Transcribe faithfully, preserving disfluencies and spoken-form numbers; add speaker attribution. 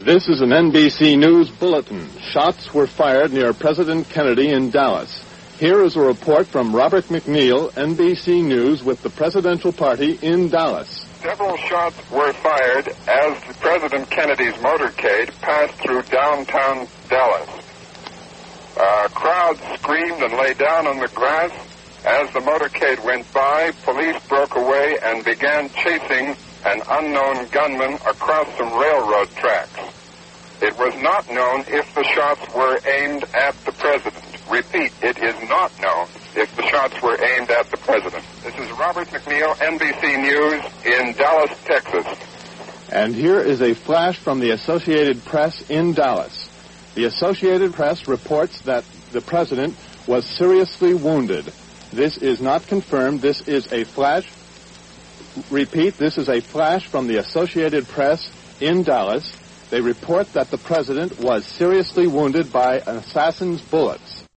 Speaker 1: This is an N B C News bulletin. Shots were fired near President Kennedy in Dallas. Here is a report from Robert McNeil, N B C News, with the presidential party in Dallas.
Speaker 2: Several shots were fired as President Kennedy's motorcade passed through downtown Dallas. Uh, crowds screamed and lay down on the grass. As the motorcade went by, police broke away and began chasing an unknown gunman across some railroad tracks. It was not known if the shots were aimed at the president. Repeat, it is not known if the shots were aimed at the president. This is Robert McNeil, N B C News in Dallas, Texas.
Speaker 1: And here is a flash from the Associated Press in Dallas. The Associated Press reports that the president was seriously wounded. This is not confirmed. This is a flash. Repeat, this is a flash from the Associated Press in Dallas. They report that the president was seriously wounded by an assassin's bullets.